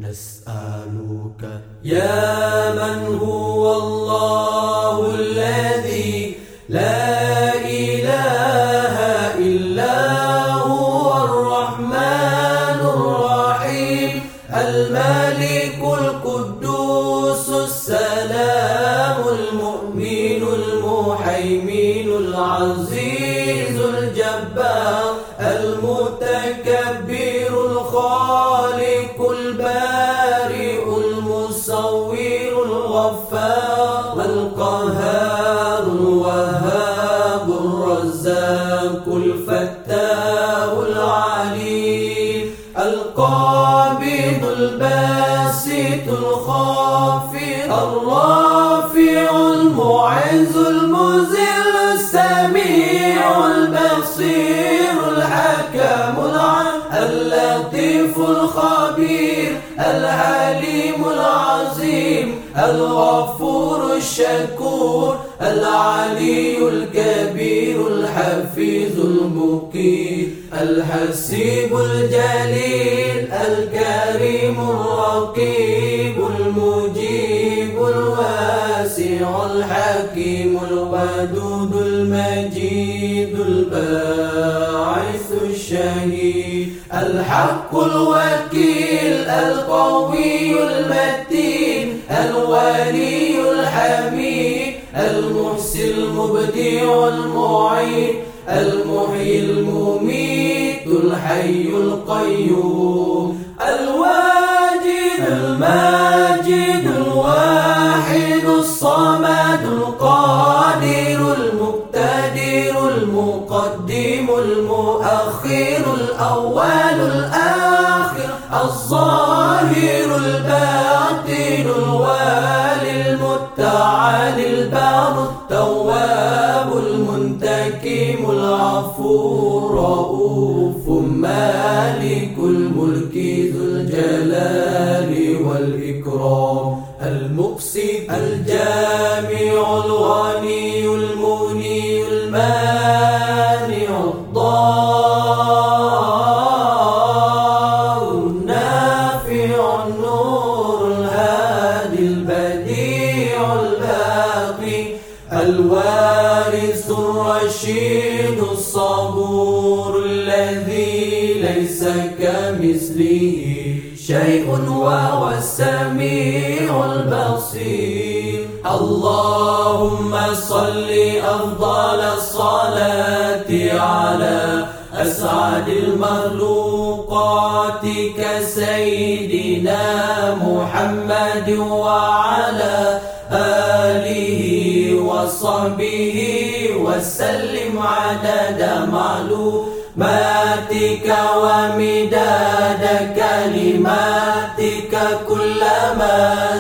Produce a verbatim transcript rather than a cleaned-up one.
نسألك يا من هو الله الذي لا إله إلا هو الرحمن الرحيم الملك القدوس السلام المؤمن المهيمن العزيز الجبار المتكبر الخالق البارئ المصور الغفار القهار الوهاب الرزاق الفتاح العليم القابض الباسط الخافض الرافع المعز المذل السميع البصير الحكم العليم اللطيف الخبير الحليم العظيم الغفور الشكور العلي الكبير الحفيظ المقيت الحسيب الجليل الكريم الرقيب المجيب الواسع الحكيم الودود المجيد الباعث الشهيد الحق الوكيل القوي المتين الولي الحميد المحسن المبدع المعيد المحيي المميت الحي القيوم الواجد الماجد الواحد الصمد القادر المقتدر المقدم المؤخر الأول الآخر الظاهر الباطن الوالي المتعالي البار التواب المنتقم العفو الرؤوف مالك الملك ذو الجلال والإكرام المقسط الجامع الغني المغني المانع الضار النافع النور الهادي البديع الباقي الوارث الرشيد الصبور الذي ليس كمثله شيء وهو السميع البصير اللهم صل أفضل الصلاة على أسعد المخلوقات كسيدنا محمد وعلى آله وصحبه وسلم عدد معلوماتك ومداد كلماتك كلما